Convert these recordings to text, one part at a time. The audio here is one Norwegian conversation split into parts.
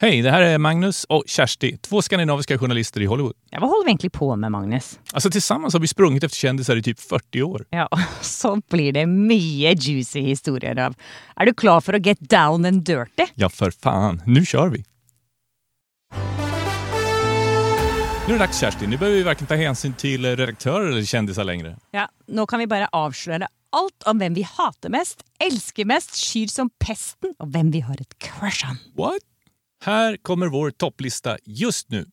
Hej, det här är Magnus och Kersti, 2 skandinaviska journalister i Hollywood. Ja, vad håller vi egentligen på med, Magnus? Alltså tillsammans har vi sprungit efter kändisar i typ 40 år. Ja, så blir det mycket juicy historier av. Är du klar för att get down and dirty? Ja, för fan. Nu kör vi. Nu är det dags, Kersti. Nu behöver vi varken ta hänsyn till redaktörer eller kändisar längre. Ja, nu kan vi bara avslöja allt om vem vi hatar mest, älskar mest, skyr som pesten och vem vi har ett crush on. What? Här kommer vår topplista just nu.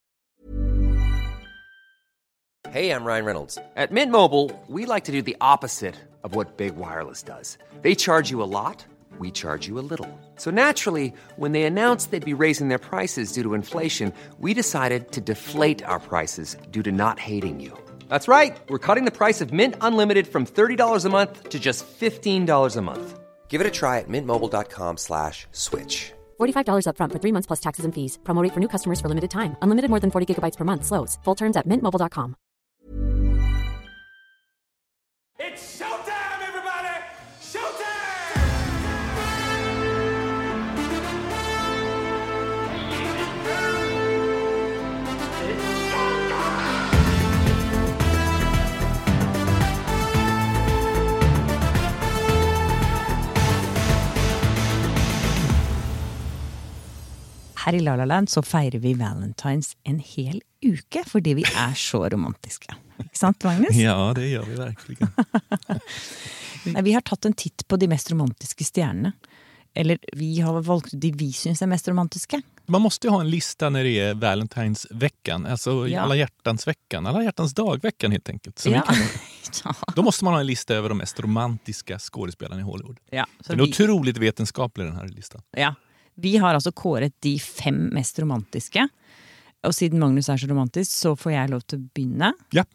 Hey, I'm Ryan Reynolds. At Mint Mobile, we like to do the opposite of what Big Wireless does. They charge you a lot, we charge you a little. So naturally, when they announced they'd be raising their prices due to inflation, we decided to deflate our prices due to not hating you. That's right. We're cutting the price of Mint Unlimited from $30 a month to just $15 a month. Give it a try at mintmobile.com/switch. $45 up front for 3 months plus taxes and fees. Promo rate for new customers for limited time. Unlimited more than 40 gigabytes per month. Slows full terms at mintmobile.com. It's showtime, everybody! Showtime! Her i La La Land så feirer vi Valentines en hel uke, fordi vi er så romantiske. Ikke sant, Magnus? Ja, det gör vi verkligen. Vi har tatt en titt på de mest romantiske stjernene. Eller vi har valgt de vi synes er mest romantiske. Man måste ju ha en lista när det är Valentinesveckan. Alltså alla hjärtansveckan. Alla hjärtans dagveckan helt enkelt. Så Ja. då måste man ha en lista över de mest romantiska skådespelarna i Hollywood. Ja, så Den är otroligt vetenskaplig, den här listan. Ja, vi har altså kåret de 5 mest romantiske. Og siden Magnus er så romantisk, så får jeg lov til å begynne. Ja.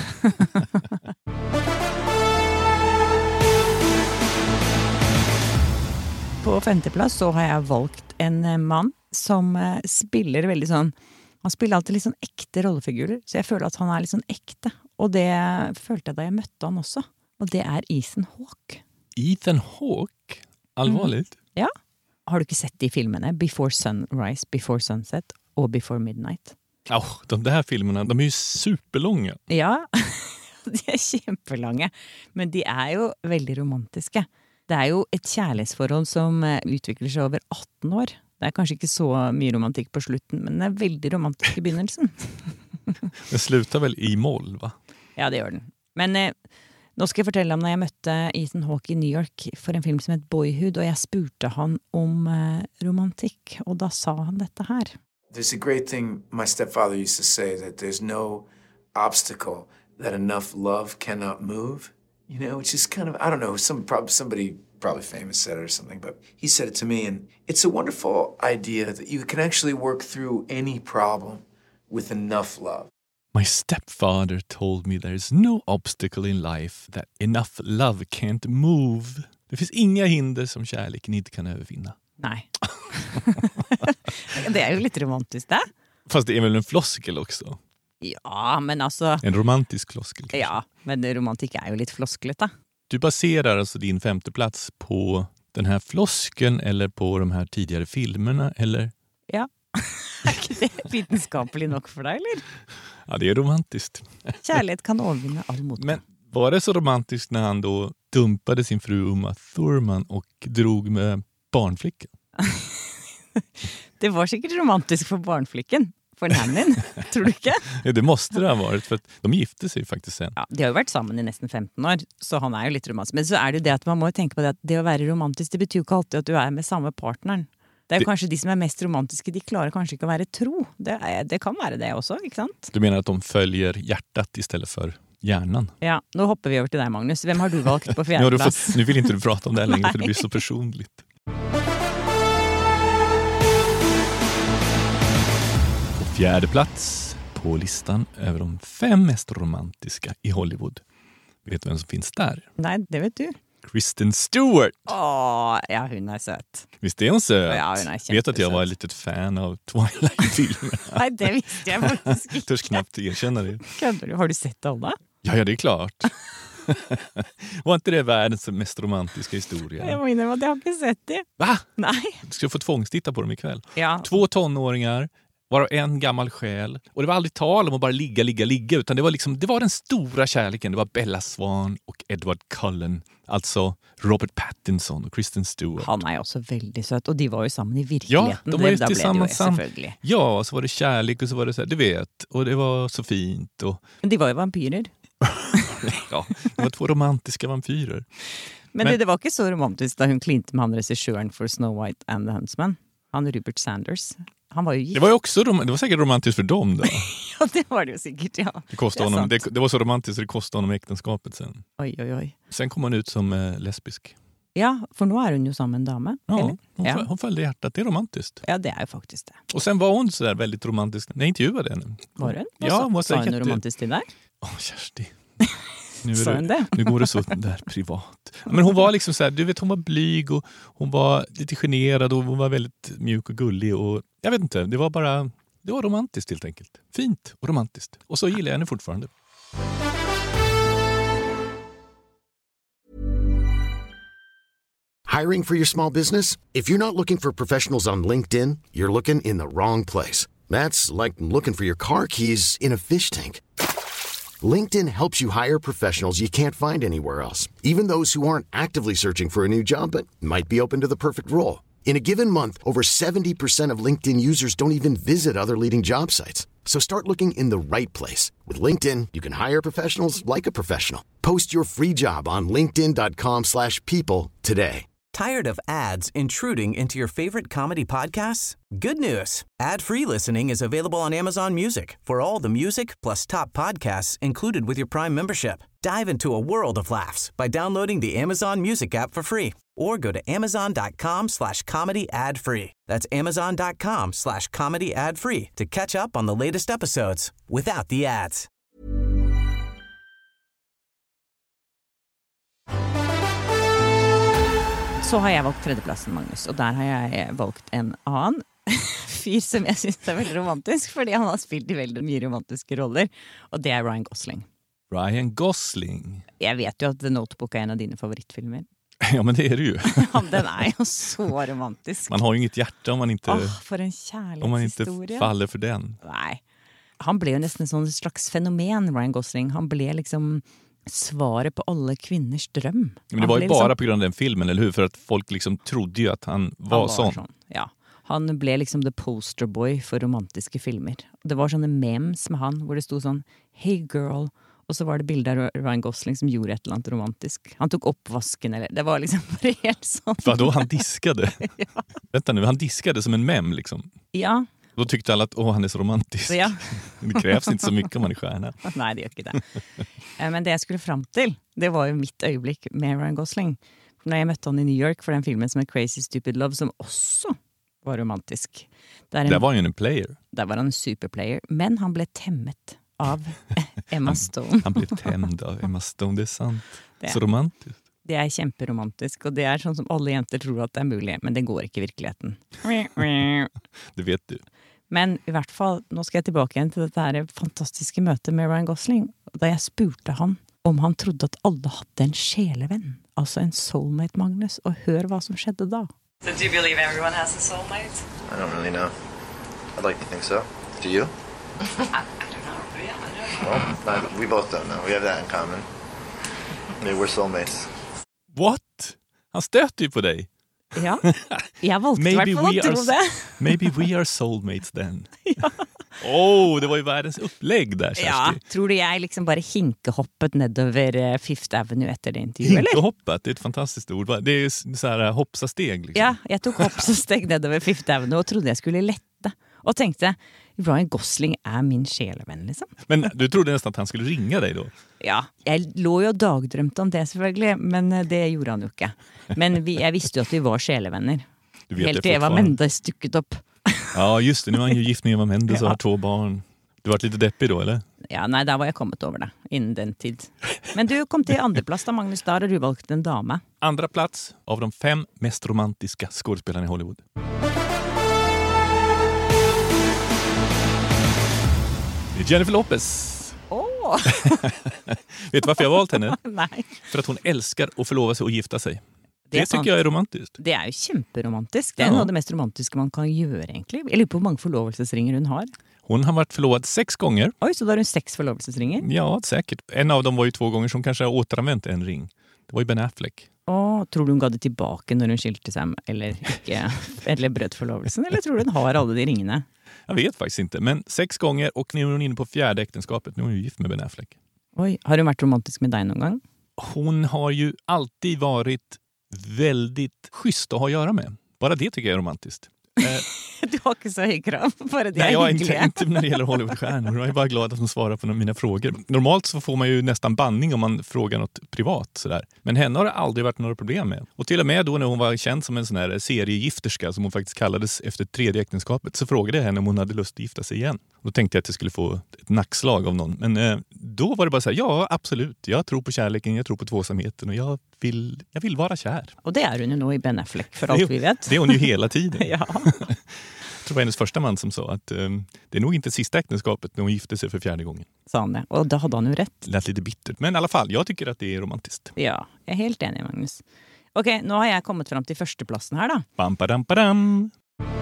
På 5. plass så har jeg valgt en mann som spiller veldig sånn, han spiller alltid litt sånn ekte rollefigurer, så jeg føler at han er litt sånn ekte. Og det følte jeg da jeg møtte han også. Og det er Ethan Hawke. Ethan Hawke? Allvarligt? Ja. Har du ikke sett de filmene? Before Sunrise, Before Sunset og Before Midnight? Ja, de där filmerna, de är ju superlånga. Ja, de er kjempelange, men de er jo veldig romantiske. Det er jo et kjærlighetsforhold som utvikler seg over 18 år. Det er kanskje ikke så mye romantikk på slutten, men det er veldig romantisk i begynnelsen. Den slutar väl i moll, va? Ja, det gjør den. Men nå skal jeg fortelle om når jeg møtte Ethan Hawke i New York for en film som het Boyhood, og jeg spurte han om romantikk, og da sa han dette her. There's a great thing my stepfather used to say, that there's no obstacle that enough love cannot move. You know, which is kind of, I don't know, somebody probably famous said it or something, but he said it to me, and it's a wonderful idea that you can actually work through any problem with enough love. My stepfather told me there's no obstacle in life that enough love can't move. Det finns inga hinder som kärleken inte kan övervinna. Nej. Det är ju lite romantiskt, det. Fast det är väl en floskel också? Ja, men alltså... En romantisk floskel kanske. Ja, men romantik är ju lite flosklete. Du baserar alltså din 5:e plats på den här floskeln eller på de här tidigare filmerna, eller? Ja. Är det vetenskapligt nog för dig, eller? Ja, det är romantiskt. Kärlek kan övervinna all motgång. Men var det så romantiskt när han då dumpade sin fru Uma Thurman och drog med barnflickan? Det var säkert romantiskt för barnflicken. For Nannin, tror du ikke? Ja, det måste det ha varit, for de gifte sig faktisk sen. Ja, de har jo vært sammen i nesten 15 år, så han er jo litt romantisk. Men så er det jo det at man må jo tenke på det at det å være romantisk, det betyr jo ikke alltid at du er med samme partneren. Det er jo kanskje de som er mest romantiske, de klarer kanskje ikke å være tro. Det kan være det også, ikke sant? Du menar att de följer hjärtat istället för hjärnan? Ja, nå hopper vi over til deg, Magnus. Hvem har du valgt på 4. plass? Nu vill inte du prata om det längre, för det blir så personligt. På 4:e plats på listan över de 5 mest romantiska i Hollywood. Vet du vem som finns där? Nej, det vet du. Kristen Stewart. Åh, ja, hun er søt. Visst är hon söt? Ja, hon är jättesöt. Vet att jag var ett litet fan av Twilight-filmerna. Nej, det visste jag faktiskt inte. Törs knappt erkänna det. Har du sett alla? Ja, det är klart. Var inte det världens mest romantiska historia? Jeg må innrømme at jeg har ikke sett det. Va? Nei. Du ska få tvångstitta på dem ikväll. Ja. 2 tonåringar, varav en gammal själ. Och det var aldrig tal om att bara ligga. Utan det var, liksom, det var den stora kärleken. Det var Bella Swan och Edward Cullen. Alltså Robert Pattinson och Kristen Stewart. Han er jo også veldig søt, og de var jo sammen i virkeligheten. Ja, de var ju Da ble det tillsammans. selvfølgelig. Ja, så var det kärlek och så var det så här, du vet. Och det var så fint. Och, Men de var jo vampyrer. ja, det var 2 romantiska vampyrer. Men det var ikke så romantisk da hun klinte med han regissøren for Snow White and the Huntsman. Han Rupert Sanders. Han var jo gift. Det var ju också det var säkert romantiskt för dem då. Ja, det var det jo sikkert, ja. Det kostade Det är honom, sant. det var så romantiskt så det kostade honom äktenskapet sen. Oi. Sen kom han ut som lesbisk. Ja, for nå er hun jo sammen med en dame. Ja, eller? hon följde hjärtat. Det är romantiskt. Ja, det er jo faktisk det. Och sen var hon så där väldigt romantisk. När jag intervjuade henne. Var hun? Ja, hon var Sa hun säkert noe romantisk til deg? Kersti. Sa hun det? Nu går det så där privat. Men hon var liksom så här, du vet, hon var blyg och hon var lite generad och hon var väldigt mjuk och gullig och jag vet inte, det var romantiskt helt enkelt. Fint och romantiskt. Och så gillar jag henne fortfarande. Hiring for your small business? If you're not looking for professionals on LinkedIn, you're looking in the wrong place. That's like looking for your car keys in a fish tank. LinkedIn helps you hire professionals you can't find anywhere else, even those who aren't actively searching for a new job but might be open to the perfect role. In a given month, over 70% of LinkedIn users don't even visit other leading job sites. So start looking in the right place. With LinkedIn, you can hire professionals like a professional. Post your free job on linkedin.com/people today. Tired of ads intruding into your favorite comedy podcasts? Good news. Ad-free listening is available on Amazon Music for all the music plus top podcasts included with your Prime membership. Dive into a world of laughs by downloading the Amazon Music app for free or go to amazon.com/comedy ad-free. That's amazon.com/comedy ad-free to catch up on the latest episodes without the ads. Så har jeg valgt tredjeplassen, Magnus, og der har jeg valgt en annen fyr som jeg synes er veldig romantisk, fordi han har spilt i veldig mye romantiske roller, og det er Ryan Gosling. Ryan Gosling. Jeg vet jo at The Notebook er en av dine favorittfilmer. Ja, men det är det ju. Ja, den er jo så romantisk. Man har ju inget hjärta om man inte, for en om man inte kjærlighetshistorie. faller för den. Nei. Han ble jo nesten en sånn slags fenomen, Ryan Gosling. Han ble liksom svaret på alle kvinners drøm. Men det var ju bara på grund av den filmen, eller hur? För att folk liksom trodde ju att han var sån. Ja. Han ble liksom the poster boy for romantiske filmer. Det var sånne memes med han, hvor det stod sånn, hey girl, og så var det bilder av Ryan Gosling som gjorde et eller annet romantisk. Han tok oppvasken, eller det var liksom bare helt sånn. Vadå, han diskade? Ja. Vänta nu, han diskade som en mem liksom. Ja. Då tyckte alla att han är så romantisk. Ja. Det krävs inte så mycket om man är stjärna. Nei, det gjør ikke det. Men det jeg skulle fram til, det var jo mitt øyeblikk med Ryan Gosling. Når jeg møtte han i New York for den filmen som er Crazy Stupid Love, som også var romantisk. Der var han en player. Der var han en superplayer, men han ble temmet av Emma Stone. Han ble temmet av Emma Stone, det er sant. Det. Så romantisk. Det er kjemperomantisk, og det er sånn som alle jenter tror at det er mulig, men det går ikke i virkeligheten. Det vet du. Men i hvert fall, nå skal jeg tilbake igjen til dette her fantastiske møtet med Ryan Gosling, da jeg spurte han om han trodde at alle hadde en sjelevenn, altså en soulmate, Magnus, og hør hva som skjedde da. So do you believe everyone has a soulmate? I don't really know. I'd like to think so. Do you? I don't know. Yeah, I don't know. Well, we both don't know. We have that in common. Maybe we're soulmates. What? Han stöter ju på dig. Ja, jeg valgte i hvert fall å tro det. Maybe we are soulmates then. Ja. Det var ju världens upplägg där, Kersti. Ja, tror du jeg liksom bare hinkehoppet nedover Fifth Avenue etter det intervjuet, eller? Hinkehoppet, det är ett fantastiskt ord. Det är så här hoppsasteg liksom. Ja, jeg tok hoppsasteg nedover Fifth Avenue og trodde jeg skulle lette. Og tenkte, Ryan Gosling er min sjelevenn, liksom. Men du trodde nästan att han skulle ringa dig då? Ja, jeg lå jo dagdrømte om det selvfølgelig, men det gjorde han jo ikke. Men jeg visste jo at vi var sjelevenner. Helt til Eva Mendes dukket opp. Ja, just det. Nu är han ju gift med Eva Mendes och har 2 barn. Du var lite deppig då, eller? Ja, nei, der var jeg kommet over det, innen den tid. Men du kom til andreplass da, Magnus, da har du valgt en dame. Andra plats av de 5 mest romantiska skådespelarna i Hollywood. Det är Jennifer Lopez. Ja. Vet du varför jag har valt henne? Nej. För att hon älskar att förlova sig och gifta sig. Det sant. tycker jag är romantiskt. Det er jo kjemperomantisk. Det er noe av det mest romantiske man kan gjøre, egentlig. Jeg lurer på hvor mange forlovelsesringer hun har. Hon har varit förlovad 6 gånger. Oi, så da har hun 6 forlovelsesringer? Ja, säkert. En av dem var ju 2 gånger som kanske har återanvänt en ring. Det var ju Ben Affleck. Tror du hun ga det tilbake når hun skilte seg, eller ikke, eller brøt forlovelsen? Eller tror du hun har alle de ringene? Jag vet faktiskt inte, men 6 gånger och nu är hon inne på 4:e äktenskapet. Nu är hon ju gift med Ben Affleck. Oi, har hun vært romantisk med deg noen gang? Hon har ju alltid varit väldigt schysst att ha att göra med. Bara det tycker jag är romantiskt. Du har ikke så høy krav, bare det Nej, er jag är hyggelig. inte när det gäller Hollywoodstjärnor. Jag är bara glad att hon svarar på mina frågor. Normalt så får man ju nästan banning om man frågar något privat. Sådär. Men henne har det aldrig varit några problem med. Och till och med då när hon var känd som en sån här seriegifterska, som hon faktiskt kallades efter 3:e äktenskapet, så frågade jag henne om hon hade lust att gifta sig igen. Då tänkte jag att jag skulle få ett nackslag av någon. Men då var det bara så här, ja absolut. Jag tror på kärleken, jag tror på tvåsamheten och jag vill vara kär. Og det er hun jo nå i Ben Affleck, for alt vi vet. Det är hon ju hela tiden. Ja. Jag tror det var hennes första man som sa att det är nog inte sista äktenskapet när hon gifte sig för 4:e gången. Sa han det, og da hadde han jo rett. Det lät lite bittert, men i alla fall, jag tycker att det är romantiskt. Ja, jeg er helt enig, Magnus. Ok, nå har jeg kommet fram til førsteplassen her da. Bam, badam, badam.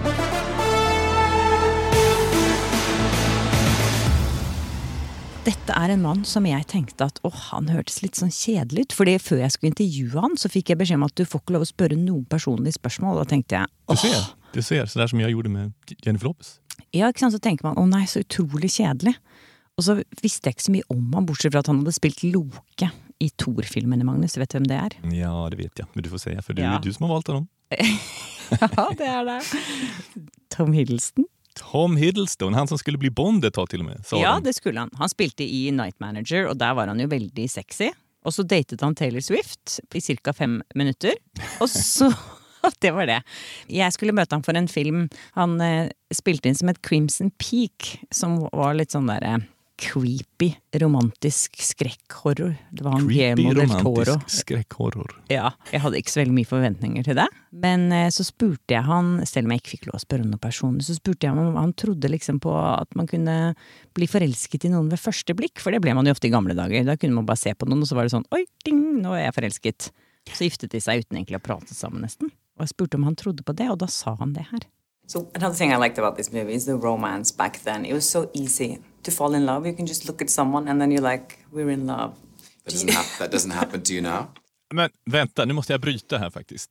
Dette er en mann som jeg tenkte at han hørtes litt sånn kjedelig ut, fordi før jeg skulle intervjue han, så fikk jeg beskjed om at du får ikke lov å spørre noen personlige spørsmål, og da tenkte jeg, Du ser, så där som jag gjorde med Jennifer Lopez. Ja, ikke sant, så tenker man, nei, så utrolig kjedelig. Og så visste jeg ikke så mye om han, bortsett fra at han hadde spilt Loke i Thor-filmene, Magnus. Vet du hvem det er? Ja, det vet jag, men du får säga, för det är du som har valt honom. Ja, det er det. Tom Hiddleston. Tom Hiddleston, han som skulle bli Bond ett tag till och med. Ja, det skulle han. Han spilte i Night Manager, og der var han jo veldig sexy. Og så datet han Taylor Swift i cirka 5 minutter. Og så... Det var det. Jeg skulle møte han for en film. Han spilte inn som et Crimson Peak, som var litt sånn der creepy, romantisk skrekkhorror. Det var han Guillermo del Toro. Creepy, romantisk skrekkhorror. Ja, jeg hadde ikke så veldig mye forventninger til det. Men så spurte jeg han, selv om jeg ikke fikk lov å spørre noen person, så spurte jeg om han trodde liksom på at man kunne bli forelsket i noen ved første blikk, for det ble man jo ofte i gamle dager. Da kunne man bare se på noen, og så var det sånn, oi, ding, nå er jeg forelsket. Så giftet de seg uten egentlig å prate sammen nesten. Og jeg spurte om han trodde på det, og da sa han det her. So another thing I liked about this movie is the romance back then. It was so easy to fall in love. You can just look at someone and then you're like, we're in love. That doesn't happen to you now? Men vänta, nu måste jag bryta här faktiskt.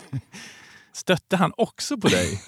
Stötte han också på dig?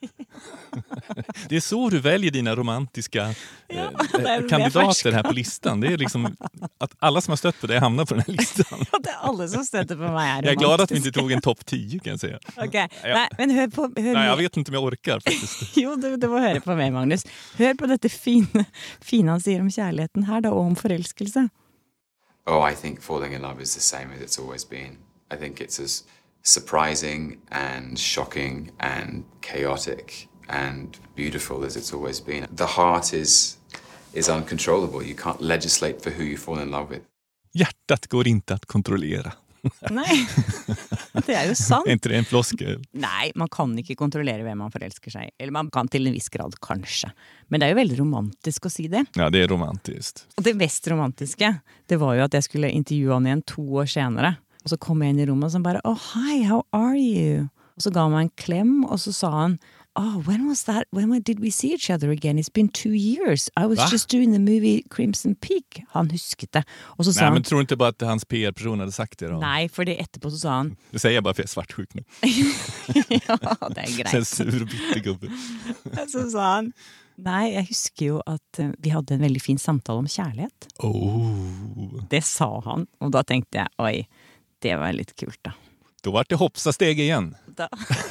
Det är så du väljer dina romantiska kandidater här på listan. Det är liksom att alla som har stött på dig hamnar på den här listan. Det är alla som stöter på mig är Jag är glad att vi inte tog en topp 10 kan jag säga. Okej. Nej, men hör på... Nej, jag vet inte om jag orkar faktiskt. Jo, du må høre på mig, Magnus. Hør på dette fine han sier om kärleken här då, och om förälskelse. Oh, I think falling in love is the same as it's always been. I think it's as surprising and shocking and chaotic and beautiful as it's always been. The heart is uncontrollable. You can't legislate for who you fall in love with. Hjärtat går inte att kontrollera. Nej, det är ju sant. Är inte det en floskel? Nej, man kan inte kontrollera vem man förälskar sig. Eller man kan till en viss grad kanske. Men det är ju väldigt romantiskt att si det. Ja, det är romantiskt. Och det mest romantiska, det var ju att jag skulle intervjua honom igen 2 år senare. Och så kom jag in i rummet och så bara, oh hi, how are you? Och så gav han en kläm och så sa han, when was that? When did we see each other again? It's been 2 years. I was just doing the movie Crimson Peak. Han husket det. Och så sa nej, han, men tror inte bara att hans PR-person hade sagt det då? Nej, för det etterpå så sa han... Det säger jag bara för jag är svartsjuk nu. Ja, det är greit. Sen sur och bittergubbe. Så sa han, nej, jag husker jo att vi hade en väldigt fin samtal om kärlighet. Det sa han. Och då tänkte jag, oj, det var lite kul då. Då var det hoppsasteg igen. Då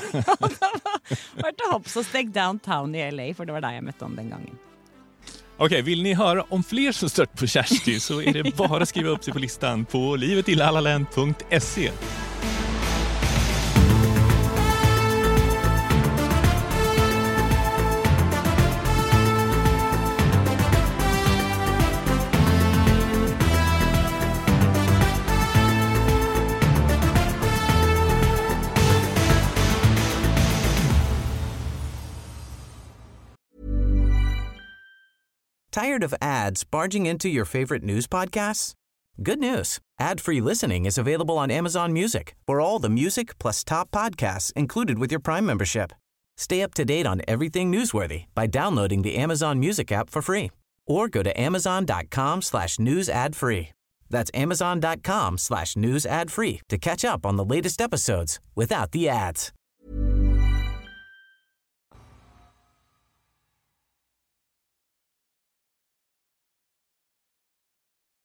var det hoppsasteg downtown i LA, för det var där jag mötte honom den gången. Okej, vill ni höra om fler som stört på Kersti så är det bara att skriva upp sig på listan på livetillallaland.se. Tired of ads barging into your favorite news podcasts? Good news. Ad-free listening is available on Amazon Music for all the music plus top podcasts included with your Prime membership. Stay up to date on everything newsworthy by downloading the Amazon Music app for free or go to amazon.com/news ad free. That's amazon.com/news ad free to catch up on the latest episodes without the ads.